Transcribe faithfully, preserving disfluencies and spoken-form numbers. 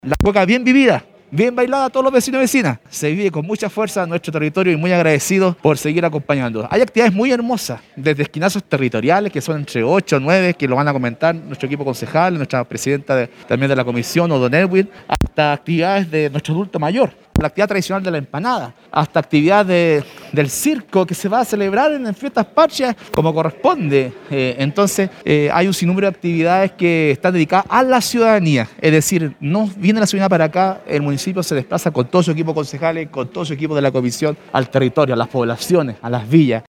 La cueca bien vivida, bien bailada a todos los vecinos y vecinas. Se vive con mucha fuerza en nuestro territorio y muy agradecidos por seguir acompañando. Hay actividades muy hermosas, desde esquinazos territoriales, que son entre ocho o nueve, que lo van a comentar nuestro equipo concejal, nuestra presidenta de, también de la comisión, O'Donnell Edwin, hasta actividades de nuestro adulto mayor, la actividad tradicional de la empanada, hasta actividad de, del circo que se va a celebrar en, en fiestas patrias como corresponde. Eh, entonces eh, hay un sinnúmero de actividades que están dedicadas a la ciudadanía, es decir, no viene la ciudadanía para acá, el municipio se desplaza con todo su equipo concejales, con todo su equipo de la comisión al territorio, a las poblaciones, a las villas.